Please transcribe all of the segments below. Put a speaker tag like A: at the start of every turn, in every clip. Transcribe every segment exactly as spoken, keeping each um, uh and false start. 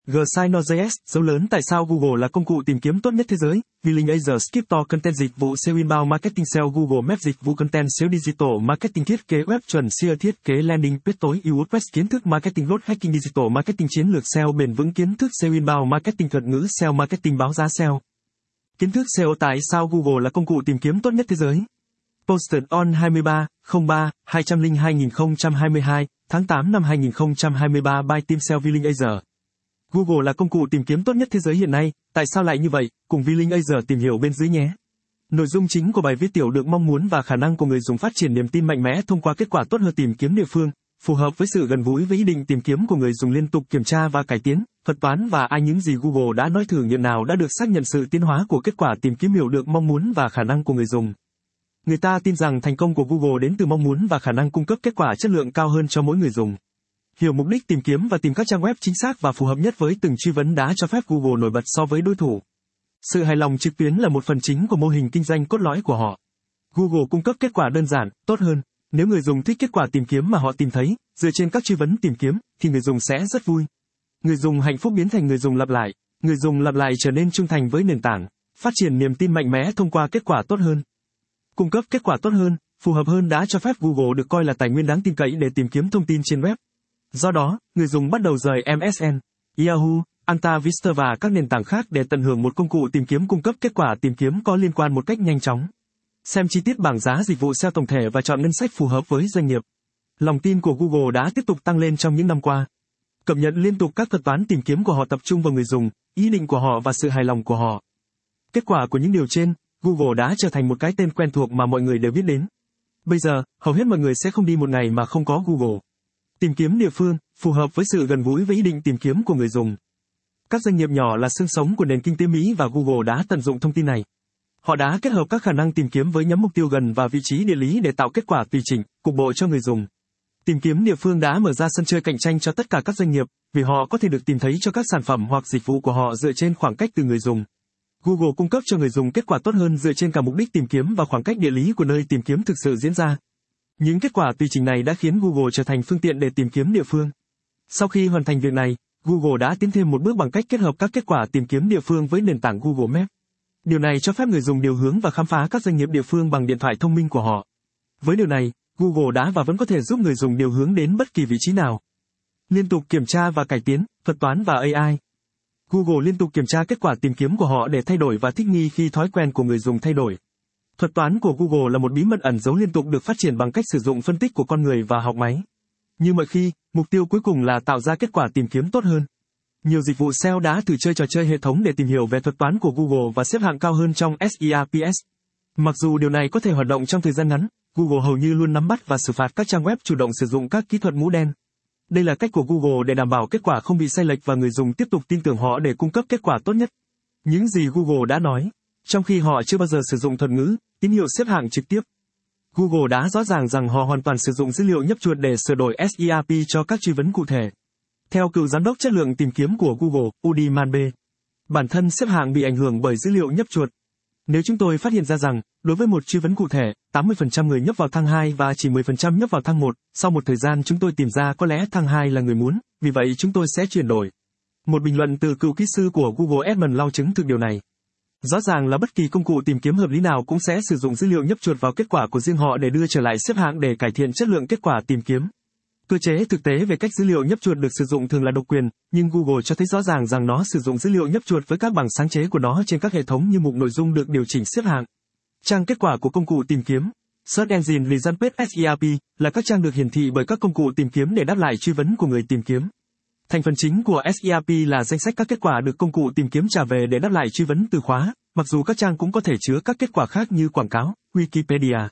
A: Gsign.js, dấu lớn tại sao Google là công cụ tìm kiếm tốt nhất thế giới? Billing Azure Skip to Content dịch vụ ét e o Inbound Marketing S E O Google Maps dịch vụ Content S E O Digital Marketing thiết kế web chuẩn S E O thiết kế landing page tối ưu WordPress kiến thức Marketing Load Hacking Digital Marketing chiến lược S E O bền vững kiến thức S E O Inbound Marketing thuật ngữ S E O Marketing báo giá S E O. Kiến thức S E O tại sao Google là công cụ tìm kiếm tốt nhất thế giới? Posted on hai mươi ba không ba hai không không hai không hai hai tháng tám năm hai nghìn không trăm hai mươi ba by Team S E O Billing Azure. Google là công cụ tìm kiếm tốt nhất thế giới hiện nay, tại sao lại như vậy? Cùng Billing Azure tìm hiểu bên dưới nhé. Nội dung chính của bài viết tiểu được mong muốn và khả năng của người dùng phát triển niềm tin mạnh mẽ thông qua kết quả tốt hơn tìm kiếm địa phương, phù hợp với sự gần gũi với ý định tìm kiếm của người dùng liên tục kiểm tra và cải tiến, thuật toán và ai những gì Google đã nói thử nghiệm nào đã được xác nhận sự tiến hóa của kết quả tìm kiếm hiểu được mong muốn và khả năng của người dùng. Người ta tin rằng thành công của Google đến từ mong muốn và khả năng cung cấp kết quả chất lượng cao hơn cho mỗi người dùng. Hiểu mục đích tìm kiếm và tìm các trang web chính xác và phù hợp nhất với từng truy vấn đã cho phép Google nổi bật so với đối thủ. Sự hài lòng trực tuyến là một phần chính của mô hình kinh doanh cốt lõi của họ. Google cung cấp kết quả đơn giản, tốt hơn. Nếu người dùng thích kết quả tìm kiếm mà họ tìm thấy, dựa trên các truy vấn tìm kiếm, thì người dùng sẽ rất vui. Người dùng hạnh phúc biến thành người dùng lặp lại. Người dùng lặp lại trở nên trung thành với nền tảng, phát triển niềm tin mạnh mẽ thông qua kết quả tốt hơn. Cung cấp kết quả tốt hơn, phù hợp hơn đã cho phép Google được coi là tài nguyên đáng tin cậy để tìm kiếm thông tin trên web. Do đó, người dùng bắt đầu rời em ét en, Yahoo, Alta Vista và các nền tảng khác để tận hưởng một công cụ tìm kiếm cung cấp kết quả tìm kiếm có liên quan một cách nhanh chóng. Xem chi tiết bảng giá dịch vụ S E O tổng thể và chọn ngân sách phù hợp với doanh nghiệp. Lòng tin của Google đã tiếp tục tăng lên trong những năm qua. Cập nhật liên tục các thuật toán tìm kiếm của họ tập trung vào người dùng, ý định của họ và sự hài lòng của họ. Kết quả của những điều trên, Google đã trở thành một cái tên quen thuộc mà mọi người đều biết đến. Bây giờ, hầu hết mọi người sẽ không đi một ngày mà không có Google. Tìm kiếm địa phương, phù hợp với sự gần gũi với ý định tìm kiếm của người dùng. Các doanh nghiệp nhỏ là xương sống của nền kinh tế Mỹ và Google đã tận dụng thông tin này. Họ đã kết hợp các khả năng tìm kiếm với nhắm mục tiêu gần và vị trí địa lý để tạo kết quả tùy chỉnh, cục bộ cho người dùng. Tìm kiếm địa phương đã mở ra sân chơi cạnh tranh cho tất cả các doanh nghiệp, vì họ có thể được tìm thấy cho các sản phẩm hoặc dịch vụ của họ dựa trên khoảng cách từ người dùng. Google cung cấp cho người dùng kết quả tốt hơn dựa trên cả mục đích tìm kiếm và khoảng cách địa lý của nơi tìm kiếm thực sự diễn ra. Những kết quả tùy chỉnh này đã khiến Google trở thành phương tiện để tìm kiếm địa phương. Sau khi hoàn thành việc này, Google đã tiến thêm một bước bằng cách kết hợp các kết quả tìm kiếm địa phương với nền tảng Google Maps. Điều này cho phép người dùng điều hướng và khám phá các doanh nghiệp địa phương bằng điện thoại thông minh của họ. Với điều này, Google đã và vẫn có thể giúp người dùng điều hướng đến bất kỳ vị trí nào. Liên tục kiểm tra và cải tiến, thuật toán và a i. Google liên tục kiểm tra kết quả tìm kiếm của họ để thay đổi và thích nghi khi thói quen của người dùng thay đổi. Thuật toán của Google là một bí mật ẩn giấu liên tục được phát triển bằng cách sử dụng phân tích của con người và học máy. Như mọi khi, mục tiêu cuối cùng là tạo ra kết quả tìm kiếm tốt hơn. Nhiều dịch vụ S E O đã thử chơi trò chơi hệ thống để tìm hiểu về thuật toán của Google và xếp hạng cao hơn trong S E R P S. Mặc dù điều này có thể hoạt động trong thời gian ngắn, Google hầu như luôn nắm bắt và xử phạt các trang web chủ động sử dụng các kỹ thuật mũ đen. Đây là cách của Google để đảm bảo kết quả không bị sai lệch và người dùng tiếp tục tin tưởng họ để cung cấp kết quả tốt nhất. Những gì Google đã nói, trong khi họ chưa bao giờ sử dụng thuật ngữ, tín hiệu xếp hạng trực tiếp. Google đã rõ ràng rằng họ hoàn toàn sử dụng dữ liệu nhấp chuột để sửa đổi S E R P cho các truy vấn cụ thể. Theo cựu giám đốc chất lượng tìm kiếm của Google, Udi Manbe, bản thân xếp hạng bị ảnh hưởng bởi dữ liệu nhấp chuột. Nếu chúng tôi phát hiện ra rằng, đối với một truy vấn cụ thể, tám mươi phần trăm người nhấp vào thang hai và chỉ mười phần trăm nhấp vào thang một, sau một thời gian chúng tôi tìm ra có lẽ thang hai là người muốn, vì vậy chúng tôi sẽ chuyển đổi. Một bình luận từ cựu kỹ sư của Google Edmund Lau chứng thực điều này. Rõ ràng là bất kỳ công cụ tìm kiếm hợp lý nào cũng sẽ sử dụng dữ liệu nhấp chuột vào kết quả của riêng họ để đưa trở lại xếp hạng để cải thiện chất lượng kết quả tìm kiếm. Cơ chế thực tế về cách dữ liệu nhấp chuột được sử dụng thường là độc quyền, nhưng Google cho thấy rõ ràng rằng nó sử dụng dữ liệu nhấp chuột với các bảng sáng chế của nó trên các hệ thống như mục nội dung được điều chỉnh xếp hạng. Trang kết quả của công cụ tìm kiếm, Search Engine Result Page S E R P, là các trang được hiển thị bởi các công cụ tìm kiếm để đáp lại truy vấn của người tìm kiếm. Thành phần chính của S E R P là danh sách các kết quả được công cụ tìm kiếm trả về để đáp lại truy vấn từ khóa, mặc dù các trang cũng có thể chứa các kết quả khác như quảng cáo, Wikipedia.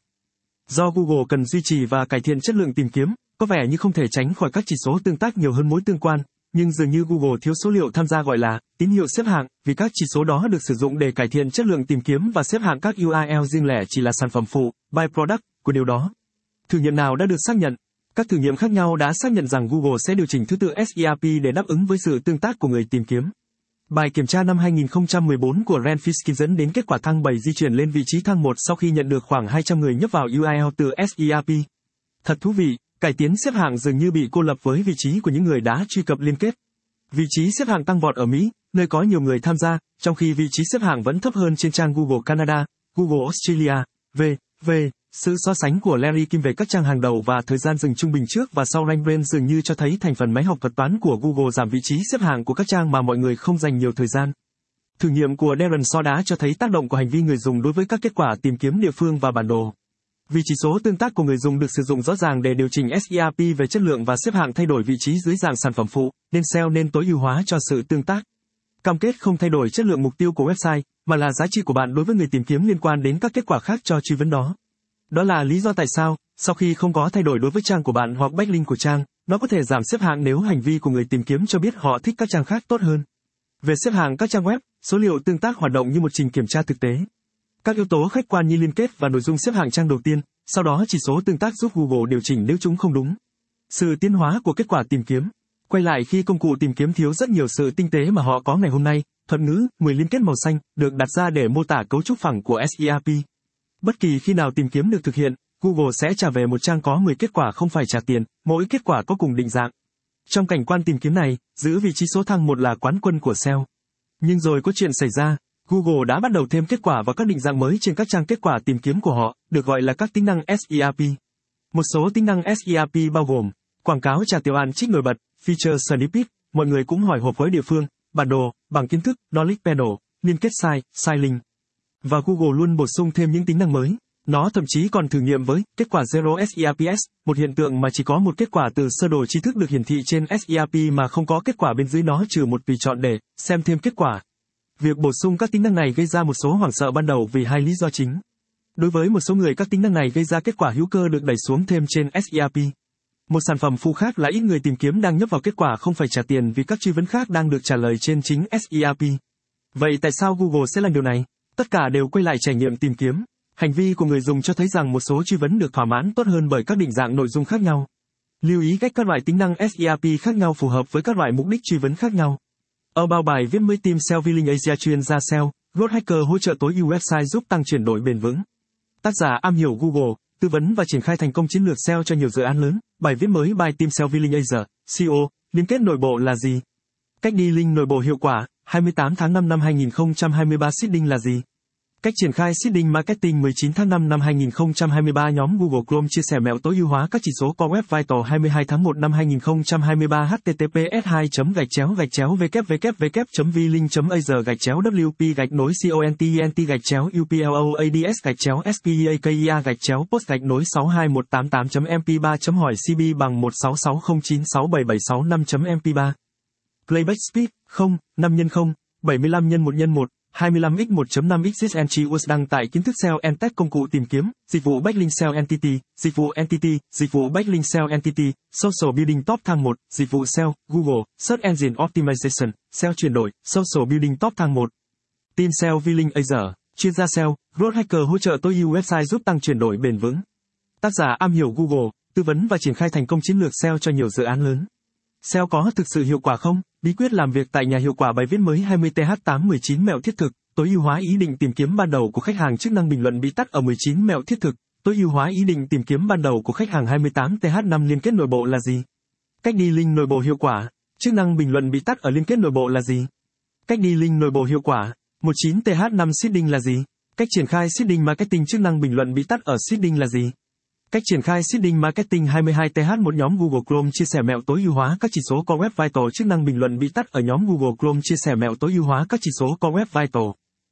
A: Do Google cần duy trì và cải thiện chất lượng tìm kiếm, có vẻ như không thể tránh khỏi các chỉ số tương tác nhiều hơn mối tương quan, nhưng dường như Google thiếu số liệu tham gia gọi là tín hiệu xếp hạng, vì các chỉ số đó được sử dụng để cải thiện chất lượng tìm kiếm và xếp hạng các U R L riêng lẻ chỉ là sản phẩm phụ, byproduct, của điều đó. Thử nghiệm nào đã được xác nhận? Các thử nghiệm khác nhau đã xác nhận rằng Google sẽ điều chỉnh thứ tự S E R P để đáp ứng với sự tương tác của người tìm kiếm. Bài kiểm tra năm hai nghìn không trăm mười bốn của Rand Fishkin dẫn đến kết quả thang bảy di chuyển lên vị trí thang một sau khi nhận được khoảng hai trăm người nhấp vào U R L từ S E R P. Thật thú vị, cải tiến xếp hạng dường như bị cô lập với vị trí của những người đã truy cập liên kết. Vị trí xếp hạng tăng vọt ở Mỹ, nơi có nhiều người tham gia, trong khi vị trí xếp hạng vẫn thấp hơn trên trang Google Canada, Google Australia, vân vân Sự so sánh của Larry Kim về các trang hàng đầu và thời gian dừng trung bình trước và sau RankBrain dường như cho thấy thành phần máy học thuật toán của Google giảm vị trí xếp hạng của các trang mà mọi người không dành nhiều thời gian. Thử nghiệm của Darren So đã cho thấy tác động của hành vi người dùng đối với các kết quả tìm kiếm địa phương và bản đồ. Vì chỉ số tương tác của người dùng được sử dụng rõ ràng để điều chỉnh SERP về chất lượng và xếp hạng thay đổi vị trí dưới dạng sản phẩm phụ, nên ét e o nên tối ưu hóa cho sự tương tác. Cam kết không thay đổi chất lượng mục tiêu của website, mà là giá trị của bạn đối với người tìm kiếm liên quan đến các kết quả khác cho truy vấn đó. Đó là lý do tại sao, sau khi không có thay đổi đối với trang của bạn hoặc backlink của trang, nó có thể giảm xếp hạng nếu hành vi của người tìm kiếm cho biết họ thích các trang khác tốt hơn. Về xếp hạng các trang web, số liệu tương tác hoạt động như một trình kiểm tra thực tế. Các yếu tố khách quan như liên kết và nội dung xếp hạng trang đầu tiên, sau đó chỉ số tương tác giúp Google điều chỉnh nếu chúng không đúng. Sự tiến hóa của kết quả tìm kiếm. Quay lại khi công cụ tìm kiếm thiếu rất nhiều sự tinh tế mà họ có ngày hôm nay, thuật ngữ mười liên kết màu xanh được đặt ra để mô tả cấu trúc phẳng của SERP. Bất kỳ khi nào tìm kiếm được thực hiện, Google sẽ trả về một trang có mười kết quả không phải trả tiền, mỗi kết quả có cùng định dạng. Trong cảnh quan tìm kiếm này, giữ vị trí số thang một là quán quân của ét e o. Nhưng rồi có chuyện xảy ra, Google đã bắt đầu thêm kết quả vào các định dạng mới trên các trang kết quả tìm kiếm của họ, được gọi là các tính năng SERP. Một số tính năng SERP bao gồm quảng cáo trả tiêu án trích nổi bật, feature snippet, mọi người cũng hỏi hộp với địa phương, bản đồ, bảng kiến thức, knowledge panel, liên kết site, site link. Và Google luôn bổ sung thêm những tính năng mới. Nó thậm chí còn thử nghiệm với kết quả Zero SERPs, một hiện tượng mà chỉ có một kết quả từ sơ đồ tri thức được hiển thị trên SERP mà không có kết quả bên dưới nó trừ một tùy chọn để xem thêm kết quả. Việc bổ sung các tính năng này gây ra một số hoảng sợ ban đầu vì hai lý do chính. Đối với một số người các tính năng này gây ra kết quả hữu cơ được đẩy xuống thêm trên SERP. Một sản phẩm phụ khác là ít người tìm kiếm đang nhấp vào kết quả không phải trả tiền vì các truy vấn khác đang được trả lời trên chính SERP. Vậy tại sao Google sẽ làm điều này? Tất cả đều quay lại trải nghiệm tìm kiếm. Hành vi của người dùng cho thấy rằng một số truy vấn được thỏa mãn tốt hơn bởi các định dạng nội dung khác nhau. Lưu ý cách các loại tính năng SERP khác nhau phù hợp với các loại mục đích truy vấn khác nhau. Ở bao bài viết mới Team ét e o Villing Asia chuyên gia ét e o, Growth Hacker hỗ trợ tối ưu website giúp tăng chuyển đổi bền vững. Tác giả am hiểu Google, tư vấn và triển khai thành công chiến lược ét e o cho nhiều dự án lớn. Bài viết mới by Team ét e o Villing Asia, xê e o, liên kết nội bộ là gì? Cách đi link nội bộ hiệu quả, hai mươi tám tháng năm năm hai nghìn không trăm hai mươi ba seeding là gì? Cách triển khai seeding marketing mười chín tháng năm năm hai nghìn không trăm hai mươi ba nhóm Google Chrome chia sẻ mẹo tối ưu hóa các chỉ số Core Web Vital hai mươi hai tháng một năm hai nghìn không trăm hai mươi ba https hai gạch chéo gạch chéo www.villing.asia gạch chéo wp gạch nối content gạch chéo uploads gạch chéo speakia gạch chéo post gạch nối sáu hai một tám tám chấm m p ba chấm hỏi cb bằng một sáu sáu không chín sáu bảy bảy sáu năm chấm m p ba. Playback speed không, năm nhân không, bảy mươi lăm nhân một nhân một. hai mươi lăm x một chấm năm x and đăng tải kiến thức ét e o and Tech công cụ tìm kiếm, dịch vụ Backlink ét e o Entity, dịch vụ Entity, dịch vụ Backlink ét e o Entity, Social Building Top thang một, dịch vụ ét e o, Google, Search Engine Optimization, ét e o chuyển đổi, Social Building Top thang một. Team ét e o Villing Asia, chuyên gia ét e o, Growth Hacker hỗ trợ tối ưu website giúp tăng chuyển đổi bền vững. Tác giả am hiểu Google, tư vấn và triển khai thành công chiến lược ét e o cho nhiều dự án lớn. ét e o có thực sự hiệu quả không? Bí quyết làm việc tại nhà hiệu quả bài viết mới hai mươi T H tám mười chín mẹo thiết thực, tối ưu hóa ý định tìm kiếm ban đầu của khách hàng chức năng bình luận bị tắt ở mười chín mẹo thiết thực, tối ưu hóa ý định tìm kiếm ban đầu của khách hàng hai mươi tám T H năm liên kết nội bộ là gì? Cách đi link nội bộ hiệu quả, chức năng bình luận bị tắt ở liên kết nội bộ là gì? Cách đi link nội bộ hiệu quả, mười chín T H năm seeding là gì? Cách triển khai seeding marketing chức năng bình luận bị tắt ở seeding là gì? Cách triển khai seeding marketing hai mươi hai T H một nhóm Google Chrome chia sẻ mẹo tối ưu hóa các chỉ số Core Web Vital chức năng bình luận bị tắt ở nhóm Google Chrome chia sẻ mẹo tối ưu hóa các chỉ số Core Web Vital.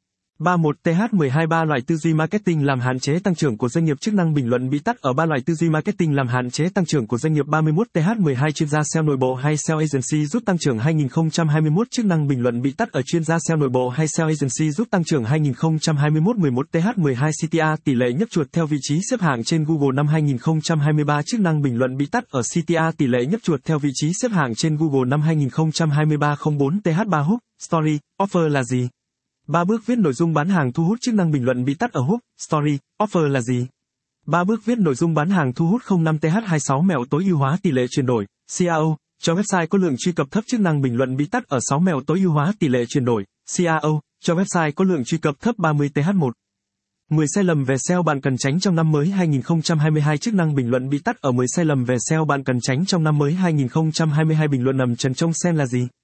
A: ba mươi mốt T H mười hai ba loại tư duy marketing làm hạn chế tăng trưởng của doanh nghiệp chức năng bình luận bị tắt ở ba loại tư duy marketing làm hạn chế tăng trưởng của doanh nghiệp ba mươi mốt T H mười hai chuyên gia ét e o nội bộ hay ét e o agency giúp tăng trưởng hai nghìn không trăm hai mươi mốt chức năng bình luận bị tắt ở chuyên gia ét e o nội bộ hay ét e o agency giúp tăng trưởng hai nghìn không trăm hai mươi mốt mười một T H mười hai C T A tỷ lệ nhấp chuột theo vị trí xếp hạng trên Google năm hai nghìn không trăm hai mươi ba chức năng bình luận bị tắt ở C T A tỷ lệ nhấp chuột theo vị trí xếp hạng trên Google năm hai nghìn không trăm hai mươi ba không bốn T H ba Hook Story Offer là gì? ba bước viết nội dung bán hàng thu hút chức năng bình luận bị tắt ở Hook, Story, Offer là gì? ba bước viết nội dung bán hàng thu hút không năm T H hai mươi sáu mẹo tối ưu hóa tỷ lệ chuyển đổi, C A O, cho website có lượng truy cập thấp chức năng bình luận bị tắt ở sáu mẹo tối ưu hóa tỷ lệ chuyển đổi, C A O, cho website có lượng truy cập thấp ba mươi T H một. mười sai lầm về ét e o bạn cần tránh trong năm mới hai nghìn không trăm hai mươi hai chức năng bình luận bị tắt ở mười sai lầm về ét e o bạn cần tránh trong năm mới hai nghìn không trăm hai mươi hai bình luận nằm trần trong sen là gì?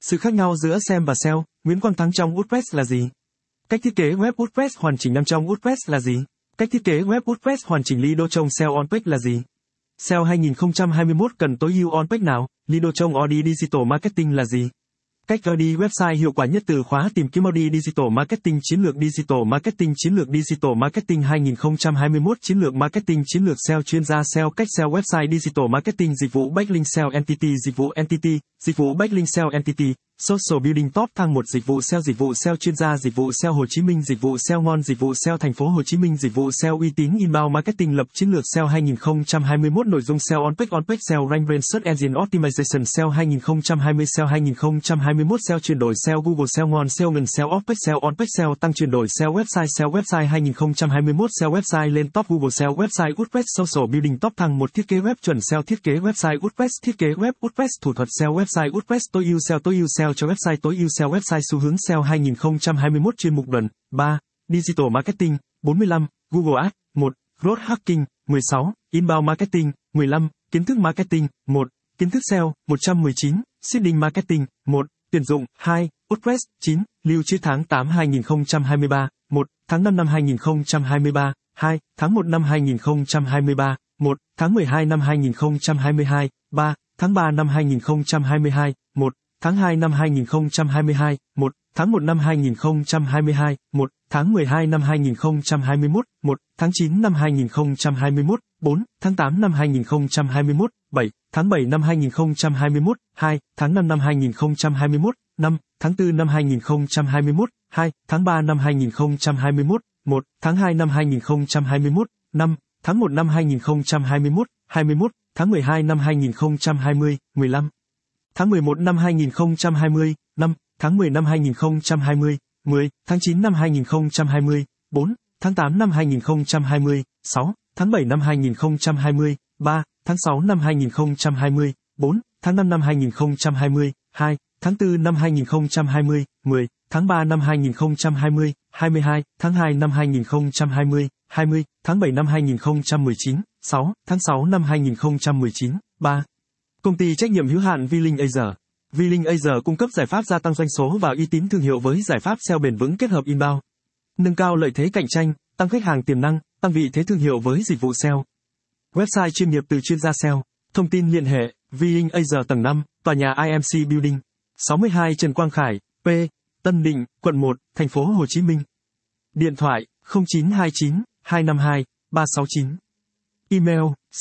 A: Sự khác nhau giữa ét e em và ét e o, Nguyễn Quang Thắng trong WordPress là gì? Cách thiết kế web WordPress hoàn chỉnh nằm trong WordPress là gì? Cách thiết kế web WordPress hoàn chỉnh Lido trong ét e o on-page là gì? ét e o hai không hai mốt cần tối ưu on-page nào? Lido trong Audi Digital Marketing là gì? Cách Audi website hiệu quả nhất từ khóa tìm kiếm Audi Digital Marketing. Chiến lược Digital Marketing. Chiến lược Digital Marketing hai không hai mốt. Chiến lược Marketing. Chiến lược ét e o chuyên gia ét e o. Cách ét e o website Digital Marketing. Dịch vụ Backlink ét e o Entity. Dịch vụ Entity. Dịch vụ Backlink ét e o Entity. Social Building Top thang một. Dịch vụ ét e o. Dịch vụ ét e o chuyên gia. Dịch vụ ét e o Hồ Chí Minh. Dịch vụ ét e o ngon. Dịch vụ ét e o thành phố Hồ Chí Minh. Dịch vụ ét e o uy tín. Inbound Marketing. Lập chiến lược ét e o hai không hai mốt. Nội dung ét e o on-page. On-page ét e o Rank Brain Search Engine Optimization. ét e o hai không hai không. ét e o hai không hai mốt. ét e o chuyển đổi ét e o Google. ét e o ngon. ét e o ngần. ét e o off-page. ét e o on-page. ét e o tăng chuyển đổi. ét e o website. ét e o website hai không hai mốt. ét e o website lên top Google. ét e o website WordPress. Social Building Top thang một. Thiết kế web chuẩn. ét e o thiết kế website WordPress. Thiết kế web WordPress. Thủ thuật ét e o website WordPress. Tối ưu ét e o. Tối ưu ét e o cho website. Tối ưu ét e o website. Xu hướng ét e o hai không hai mốt. Chuyên mục luận. ba. Digital Marketing. bốn mươi lăm. Google Ads. một. Growth Hacking. mười sáu. Inbound Marketing. mười lăm. Kiến thức Marketing. một. Kiến thức ét e o. một trăm mười chín. Seeding Marketing. một. Tuyển dụng. hai. WordPress. chín. Lưu trữ tháng tám hai không hai ba. một. Tháng năm năm hai không hai ba. hai. Tháng một năm hai không hai ba. một. Tháng mười hai năm hai không hai hai. ba. Tháng ba năm hai không hai hai. một. Tháng hai năm hai không hai hai. một. Tháng một năm hai không hai hai. một. Tháng mười hai năm hai không hai mốt. một. Tháng chín năm hai không hai mốt. bốn. Tháng tám năm hai không hai mốt. bảy. Tháng bảy năm hai không hai mốt. hai. Tháng năm năm hai không hai mốt. năm. Tháng tư năm hai không hai mốt. hai. Tháng ba năm hai không hai mốt. một. Tháng hai năm hai không hai mốt. năm. Tháng một năm hai không hai mốt. hai mươi mốt. Tháng mười hai năm hai không hai không. mười lăm. Tháng mười một năm hai không hai không. năm. Tháng mười năm hai không hai không. mười. Tháng chín năm hai không hai không. bốn. Tháng tám năm hai không hai không. sáu. Tháng bảy năm hai không hai không. ba. Tháng sáu năm hai không hai không. bốn. Tháng năm năm hai không hai không. hai. Tháng tư năm hai không hai không. mười. Tháng ba năm hai không hai không. hai mươi hai. Tháng hai năm hai không hai không. hai mươi. Tháng bảy năm hai không một chín. sáu. Tháng sáu năm hai không một chín. ba. Công ty trách nhiệm hữu hạn V-Link Asia. V-Link Asia cung cấp giải pháp gia tăng doanh số và uy tín thương hiệu với giải pháp ét e o bền vững kết hợp inbound. Nâng cao lợi thế cạnh tranh, tăng khách hàng tiềm năng, tăng vị thế thương hiệu với dịch vụ ét e o. Website chuyên nghiệp từ chuyên gia ét e o. Thông tin liên hệ, V-Link Asia tầng năm, tòa nhà i em xê Building, sáu mươi hai Trần Quang Khải, P. Tân Định, quận một, thành phố Hồ Chí Minh. Điện thoại không chín hai chín, hai năm hai, ba sáu chín. Email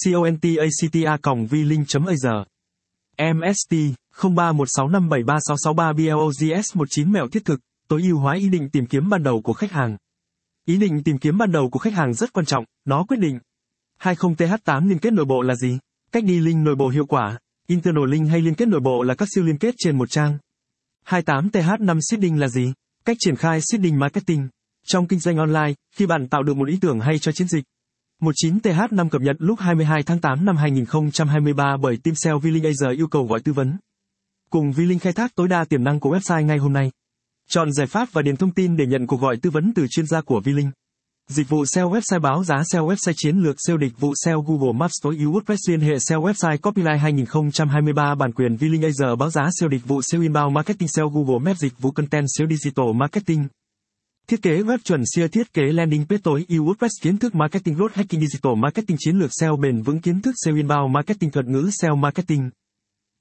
A: contacta còng v-link chấm asia. em ét tê không ba một sáu năm bảy ba sáu sáu ba blogs một chín. Mẹo thiết thực, tối ưu hóa ý định tìm kiếm ban đầu của khách hàng. Ý định tìm kiếm ban đầu của khách hàng rất quan trọng, nó quyết định. hai mươi T H tám liên kết nội bộ là gì? Cách đi link nội bộ hiệu quả. Internal link hay liên kết nội bộ là các siêu liên kết trên một trang. hai mươi tám T H năm Seeding là gì? Cách triển khai Seeding Marketing. Trong kinh doanh online, khi bạn tạo được một ý tưởng hay cho chiến dịch. mười chín T H năm cập nhật lúc hai mươi hai tháng tám năm hai không hai ba bởi team ét e o V-Link Asia yêu cầu gọi tư vấn. Cùng V-Link khai thác tối đa tiềm năng của website ngay hôm nay. Chọn giải pháp và điền thông tin để nhận cuộc gọi tư vấn từ chuyên gia của V-Link. Dịch vụ ét e o website báo giá ét e o website chiến lược ét e o dịch vụ ét e o Google Maps tối ưu WordPress liên hệ ét e o website Copyright hai không hai ba bản quyền V-Link Asia báo giá ét e o dịch vụ ét e o inbound marketing ét e o Google Maps dịch vụ content ét e o digital marketing. Thiết kế web chuẩn ét e o thiết kế landing page tối ưu WordPress kiến thức marketing growth hacking digital marketing chiến lược ét e o bền vững kiến thức ét e o inbound marketing thuật ngữ ét e o marketing.